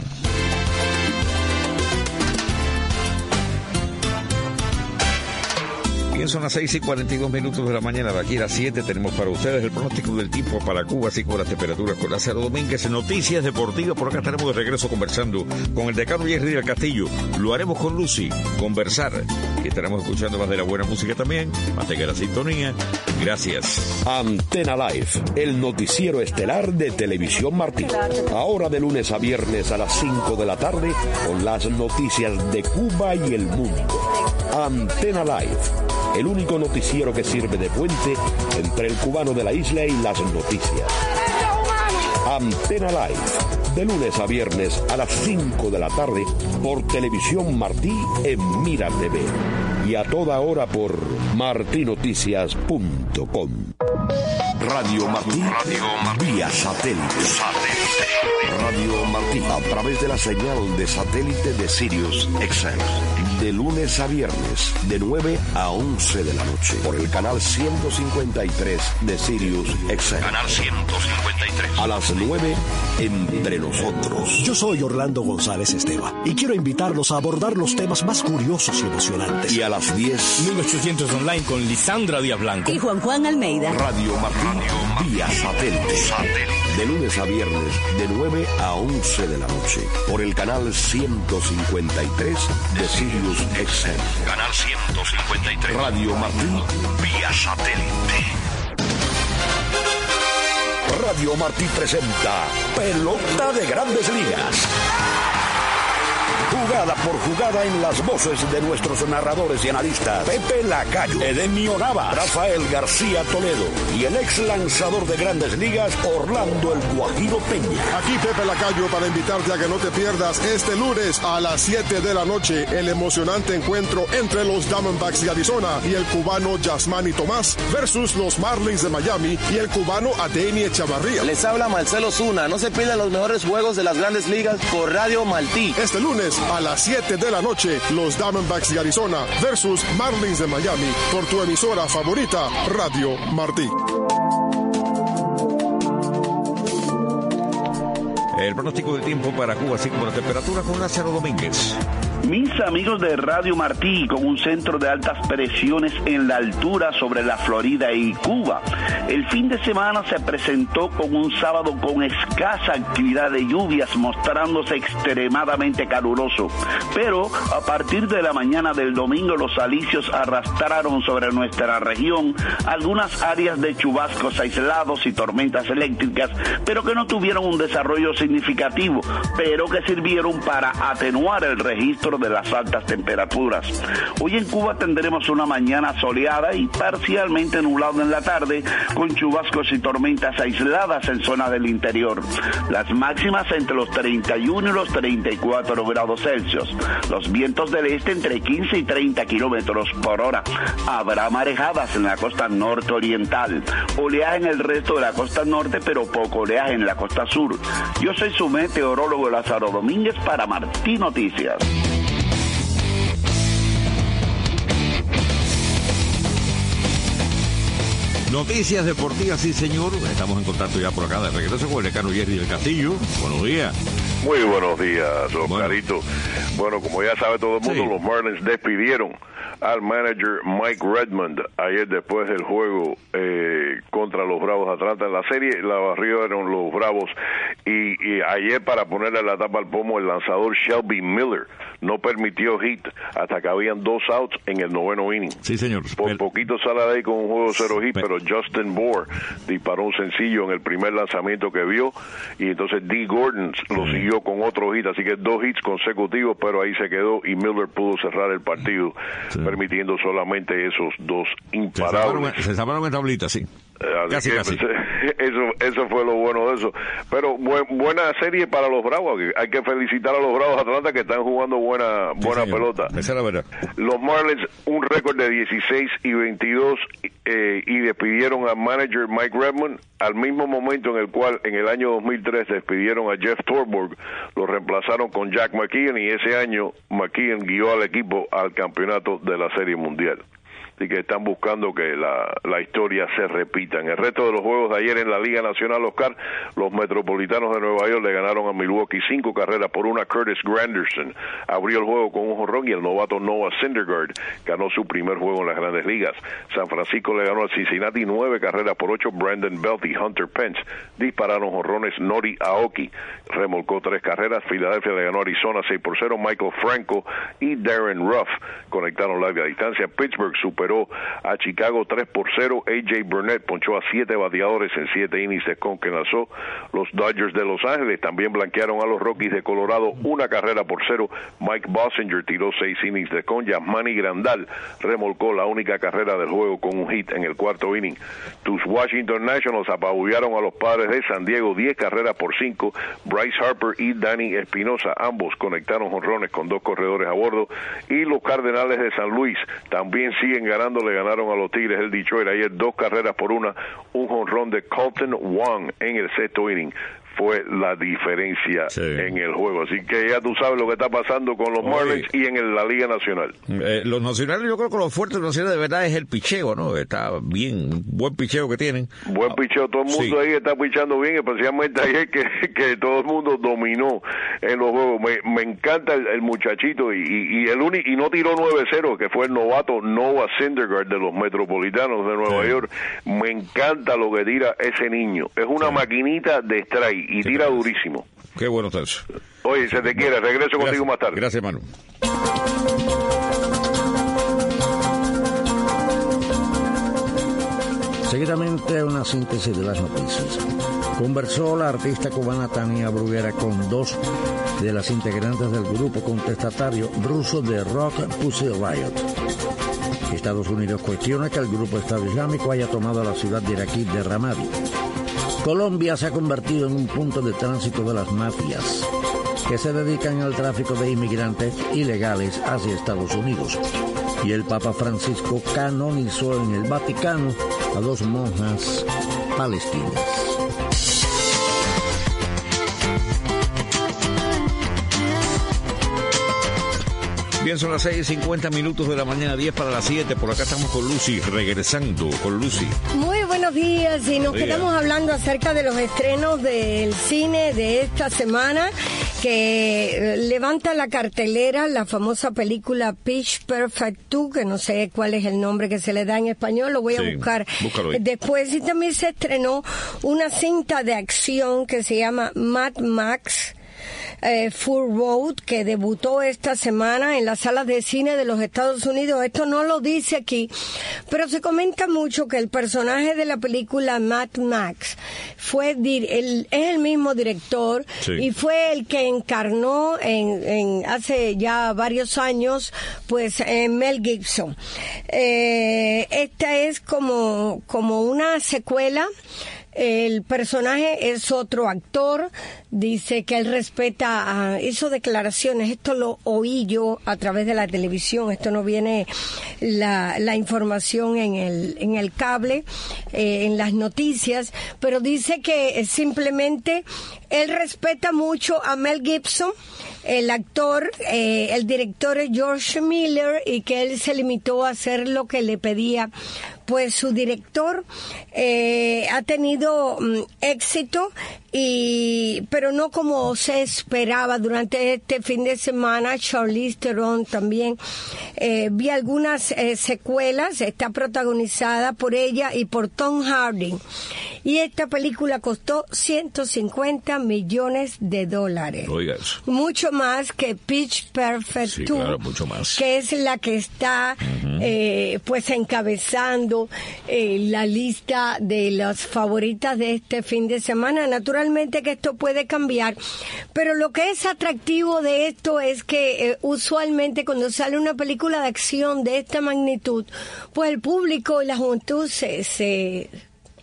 Bien, son las seis y cuarenta y dos minutos de la mañana. De aquí a las siete tenemos para ustedes el pronóstico del tiempo para Cuba, así como las temperaturas con Lázaro Domínguez. Noticias deportivas, por acá estaremos de regreso conversando con el decano Jerry del Castillo. Lo haremos con Lucy, conversar. Y estaremos escuchando más de la buena música también. Mantenga la sintonía. Gracias. Antena Live, el noticiero estelar de Televisión Martí. Ahora de lunes a viernes a las cinco de la tarde con las noticias de Cuba y el mundo. Antena Live, el único noticiero que sirve de puente entre el cubano de la isla y las noticias. Antena Live, de lunes a viernes a las cinco de la tarde por Televisión Martí en Mira T V y a toda hora por martinoticias punto com. Radio Martí, Radio Martí, vía satélite. satélite. Radio Martí, a través de la señal de satélite de Sirius X M. De lunes a viernes, de nueve a once de la noche, por el canal ciento cincuenta y tres de Sirius X M. Canal ciento cincuenta y tres. A las nueve, Entre Nosotros. Yo soy Orlando González Esteva y quiero invitarlos a abordar los temas más curiosos y emocionantes. Y a las diez, mil ochocientos Online con Lisandra Díaz Blanco y Juan Juan Almeida. Radio Martí, vía satélite. satélite. De lunes a viernes, de nueve a once de la noche, por el canal ciento cincuenta y tres de Sirius X M. Canal ciento cincuenta y tres. Radio Martí, vía satélite. Radio Martí presenta Pelota de Grandes Ligas. Jugada por jugada en las voces de nuestros narradores y analistas Pepe Lacayo, Edemio Navas, Rafael García Toledo y el ex lanzador de Grandes Ligas Orlando El Guajiro Peña. Aquí Pepe Lacayo para invitarte a que no te pierdas este lunes a las siete de la noche el emocionante encuentro entre los Diamondbacks de Arizona y el cubano Yasmani Tomás versus los Marlins de Miami y el cubano Adeiny Chavarría. Les habla Marcelo Zuna. No se pierdan los mejores juegos de las Grandes Ligas por Radio Martí. Este lunes a las siete de la noche, los Diamondbacks de Arizona versus Marlins de Miami, por tu emisora favorita, Radio Martí. El pronóstico del tiempo para Cuba, así como la temperatura con Lázaro Domínguez. Mis amigos de Radio Martí, con un centro de altas presiones en la altura sobre la Florida y Cuba, el fin de semana se presentó con un sábado con escasa actividad de lluvias, mostrándose extremadamente caluroso. Pero a partir de la mañana del domingo, los alisios arrastraron sobre nuestra región algunas áreas de chubascos aislados y tormentas eléctricas, pero que no tuvieron un desarrollo significativo, pero que sirvieron para atenuar el registro de las altas temperaturas. Hoy en Cuba tendremos una mañana soleada y parcialmente nublada en la tarde, con chubascos y tormentas aisladas en zonas del interior. Las máximas entre los treinta y uno y los treinta y cuatro grados Celsius. Los vientos del este entre quince y treinta kilómetros por hora. Habrá marejadas en la costa norte oriental. Oleaje en el resto de la costa norte, pero poco oleaje en la costa sur. Yo soy su meteorólogo Lázaro Domínguez para Martí Noticias. Noticias deportivas, sí señor. Estamos en contacto ya por acá de regreso con el decano Jerry del Castillo. Buenos días. Muy buenos días, Oscarito. Bueno, bueno, como ya sabe todo el mundo, sí. Los Marlins despidieron al manager Mike Redmond ayer después del juego eh, contra los Bravos de Atlanta. En la serie la barrieron los Bravos y, y ayer, para ponerle la tapa al pomo, el lanzador Shelby Miller no permitió hit hasta que habían dos outs en el noveno inning. Sí, señor. Por poquito sale de ahí con un juego cero hit, pero Justin Bour disparó un sencillo en el primer lanzamiento que vio y entonces Dee Gordon lo sí. siguió con otro hit, así que dos hits consecutivos, pero ahí se quedó y Miller pudo cerrar el partido, sí. permitiendo solamente esos dos imparables. Se salvaron en tablita, sí. Así casi, que, casi. Eso, eso fue lo bueno de eso. Pero bu buena serie para los Bravos. Hay que felicitar a los Bravos de Atlanta, que están jugando buena buena sí, pelota. Esa es la verdad. Los Marlins, un récord de dieciséis y veintidós, eh, y despidieron al manager Mike Redmond al mismo momento en el cual en el año dos mil tres despidieron a Jeff Torborg. Lo reemplazaron con Jack McKeon y ese año McKeon guió al equipo al campeonato de la Serie Mundial. así que están buscando que la, la historia se repita. En el resto de los juegos de ayer en la Liga Nacional, Oscar, los Metropolitanos de Nueva York le ganaron a Milwaukee cinco carreras por una. Curtis Granderson abrió el juego con un jonrón y el novato Noah Syndergaard ganó su primer juego en las Grandes Ligas. San Francisco le ganó a Cincinnati nueve carreras por ocho. Brandon Belt y Hunter Pence dispararon jonrones. Nori Aoki remolcó tres carreras. Filadelfia le ganó a Arizona seis por cero. Michael Franco y Darren Ruff conectaron larga distancia. Pittsburgh superó a Chicago tres por cero. A J Burnett ponchó a siete bateadores en siete innings de con que lanzó. Los Dodgers de Los Ángeles también blanquearon a los Rockies de Colorado una carrera por cero. Mike Bossinger tiró seis innings de con. Yasmani Grandal remolcó la única carrera del juego con un hit en el cuarto inning. Tus Washington Nationals apabullaron a los Padres de San Diego diez carreras por cinco. Bryce Harper y Danny Espinosa ambos conectaron jonrones con dos corredores a bordo. Y los Cardenales de San Luis también siguen ganando, le ganaron a los Tigres del Detroit ayer dos carreras por una. Un jonrón de Colton Wong en el sexto inning fue la diferencia sí. en el juego. Así que ya tú sabes lo que está pasando con los Marlins y en el, la Liga Nacional. Eh, los nacionales, yo creo que lo fuerte de los nacionales de verdad es el picheo, ¿no? Está bien, buen picheo que tienen. Buen picheo, todo el mundo sí. ahí está pichando bien, especialmente ayer que, que todo el mundo dominó en los juegos. Me, me encanta el, el muchachito y, y, y el uni, y no tiró nueve cero, que fue el novato Noah Syndergaard de los Metropolitanos de Nueva sí. York. Me encanta lo que tira ese niño. Es una sí. maquinita de strike y tira durísimo. Qué bueno está eso. Oye, se te quiere, regreso Gracias. contigo más tarde. Gracias, Manu. Seguidamente una síntesis de las noticias. Conversó la artista cubana Tania Bruguera con dos de las integrantes del grupo contestatario ruso de rock Pussy Riot. Estados Unidos cuestiona que el grupo Estado Islámico haya tomado la ciudad de iraquí de Ramadi. Colombia se ha convertido en un punto de tránsito de las mafias que se dedican al tráfico de inmigrantes ilegales hacia Estados Unidos. Y el Papa Francisco canonizó en el Vaticano a dos monjas palestinas. Bien, son las seis y cincuenta minutos de la mañana, diez para las siete. Por acá estamos con Lucy, regresando con Lucy. Muy buenos días, y nos quedamos hablando acerca de los estrenos del cine de esta semana, que levanta la cartelera la famosa película Pitch Perfect dos, que no sé cuál es el nombre que se le da en español, lo voy a sí, buscar después. Y también se estrenó una cinta de acción que se llama Mad Max Eh, Full Road, que debutó esta semana en las salas de cine de los Estados Unidos. Esto no lo dice aquí, pero se comenta mucho que el personaje de la película Mad Max fue el, es el mismo director sí. y fue el que encarnó en, en hace ya varios años pues en Mel Gibson. Eh, esta es como como una secuela. El personaje es otro actor, dice que él respeta, uh, hizo declaraciones, esto lo oí yo a través de la televisión, esto no viene la, la información en el, en el cable, eh, en las noticias, pero dice que simplemente él respeta mucho a Mel Gibson, el actor, eh, el director es George Miller, y que él se limitó a hacer lo que le pedía pues su director. Eh, ha tenido um, éxito, y pero no como se esperaba durante este fin de semana. Charlize Theron también, eh, vi algunas eh, secuelas, está protagonizada por ella y por Tom Hardy, y esta película costó ciento cincuenta millones de dólares. Oiga eso. Mucho más que Pitch Perfect sí, dos, claro, mucho más. Que es la que está uh-huh. eh, pues encabezando eh, la lista de las favoritas de este fin de semana. Naturalmente que esto puede cambiar, pero lo que es atractivo de esto es que eh, usualmente cuando sale una película de acción de esta magnitud, pues el público y la juventud se... se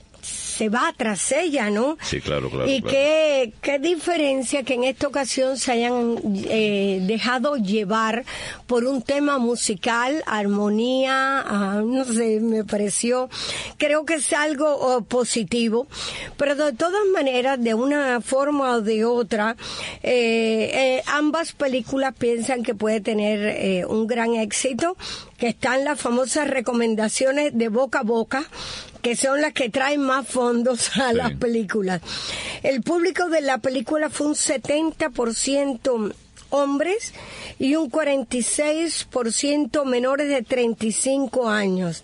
se va tras ella, ¿no? Sí, claro, claro. Y claro. Qué, qué diferencia que en esta ocasión se hayan eh, dejado llevar por un tema musical, armonía, ah, no sé, me pareció, creo que es algo oh, positivo, pero de todas maneras, de una forma o de otra, eh, eh, ambas películas piensan que puede tener eh, un gran éxito. que están las famosas recomendaciones de boca a boca, que son las que traen más fondos a sí. las películas. El público de la película fue un setenta por ciento hombres y un cuarenta y seis por ciento menores de treinta y cinco años.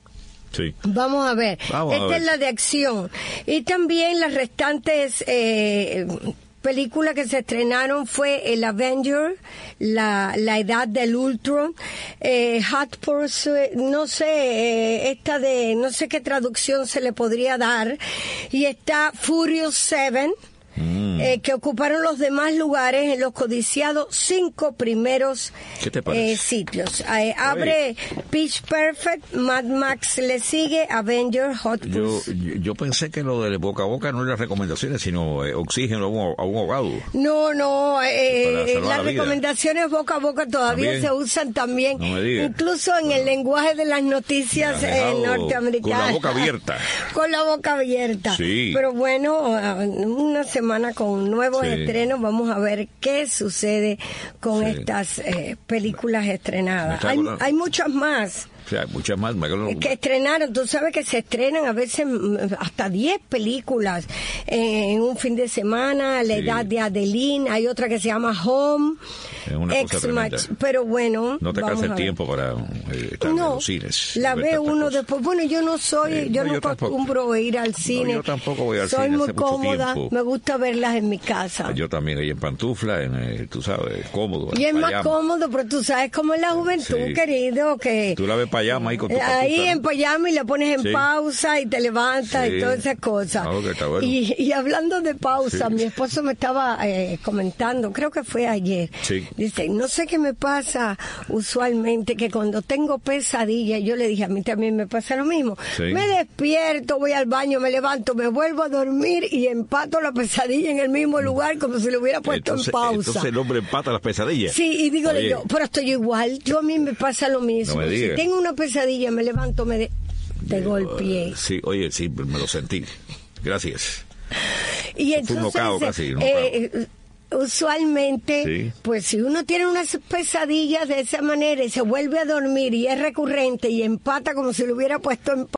Sí. Vamos a ver. Vamos Esta a ver. es la de acción. Y también las restantes eh, películas que se estrenaron fue El Avenger, La, la Edad del Ultron, eh, Hot Pursuit, no sé, eh, esta de, no sé qué traducción se le podría dar, y está Furious Seven, Mm. Eh, que ocuparon los demás lugares en los codiciados cinco primeros ¿Qué te parece? Eh, sitios. Eh, abre Pitch Perfect, Mad Max le sigue, Avenger, Hot yo, Pursuit. yo, yo pensé que lo de boca a boca no eran recomendaciones, sino eh, oxígeno a un, a un ahogado. No, no, eh, las la recomendaciones boca a boca todavía ¿También? se usan también, No me digas. incluso en el lenguaje de las noticias eh, norteamericanas. Con la boca abierta. Con la boca abierta. Sí. Pero bueno, una semana con nuevos Sí. estrenos, vamos a ver qué sucede con Sí. estas eh, películas Me estrenadas. está Hay, acordando. hay muchas más. O sea, muchas más. Me acuerdo- Que estrenaron, tú sabes que se estrenan a veces mm, hasta diez películas eh, en un fin de semana, La Sí. Edad de Adeline, hay otra que se llama Home, Es una cosa Ex tremenda. Match, pero bueno, No te vamos alcanza el a ver. tiempo para eh, estar No, en los cines. la ver ve tantas uno cosas. después. Bueno, yo no soy, Eh, yo no, no, yo tampoco. acostumbro a ir al cine. yo tampoco voy al soy cine muy hace mucho cómoda, tiempo. me gusta verlas en mi casa. Yo también ahí en pantufla, en, eh, tú sabes, cómodo. Y es en más pijama. cómodo, pero tú sabes cómo es la juventud, Sí. querido, que Tú la ves payama ahí con tu ahí pantufla, en ¿no? pijama y la pones en Sí. pausa y te levantas Sí. y todas esas cosas. Ah, ok, está bueno. y, y hablando de pausa, Sí. mi esposo me estaba eh, comentando, creo que fue ayer, Sí. dice, no sé qué me pasa usualmente, que cuando tengo pesadillas, yo le dije, a mí también me pasa lo mismo, Sí. me despierto, voy al baño, me levanto, me vuelvo a dormir y empato la pesadilla en el mismo lugar como si lo hubiera puesto entonces, en pausa. entonces el hombre empata las pesadillas. Sí, y digo Oye, yo, pero estoy igual, yo a mí me pasa lo mismo. No me si digas. tengo una pesadilla, me levanto, me de, de golpeé. Sí, oye, sí, me lo sentí. Gracias. Y Fue un entonces, knockout casi, un eh, eh, usualmente, Sí. pues si uno tiene unas pesadillas de esa manera y se vuelve a dormir y es recurrente y empata como si lo hubiera puesto en